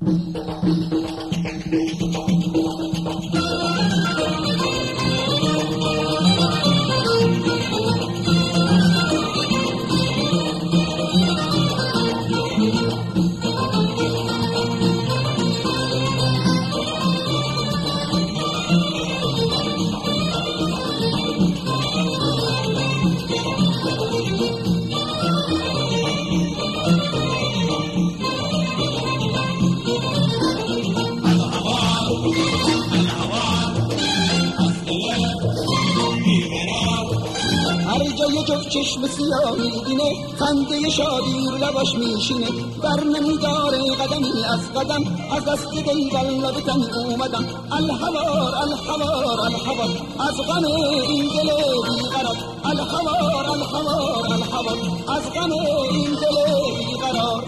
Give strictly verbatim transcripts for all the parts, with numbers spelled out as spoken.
چشم سیاه میبینه خنده شادی رو لباش میشینه بر نمیداره قدمی از قدم از دست دل والله به تنی اومدم الحوار الحوار الحوار از غم این دل بیقرار الحوار الحوار الحوار از غم این دل بیقرار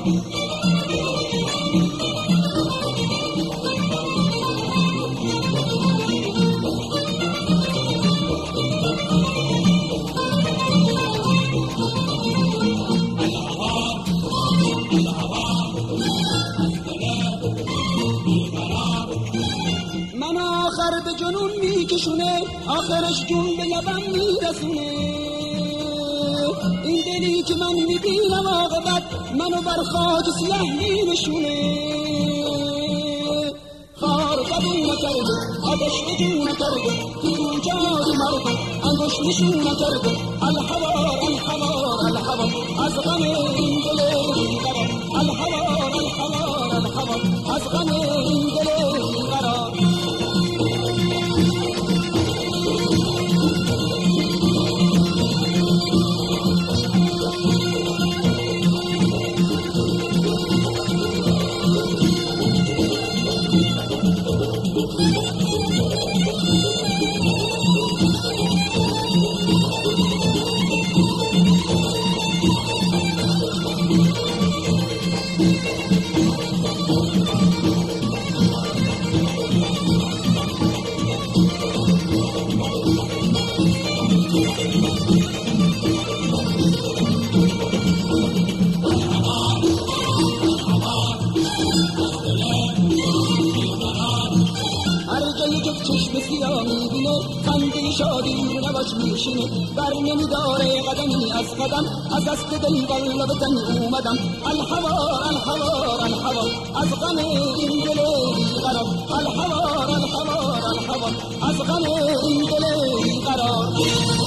میکشونه آخرش جون به لبم میرسونه این دلی که من میبینم عاقبت منو بر خاک سیاه مینشونه خار قبول نکرده آتش به جون نکرده تو جای مردم انگوش نشون نکرده الحوار الحوار الحوار از غم این دل بیقرار الحوار الحوار الحوار از غم این دل بیقرار بر نمیداره قدمی از قدم از دست دل والله به تنی اومدم الحوار الحوار الحوار از غم این دل بیقرار الحوار الحوار الحوار از غم این دل بیقرار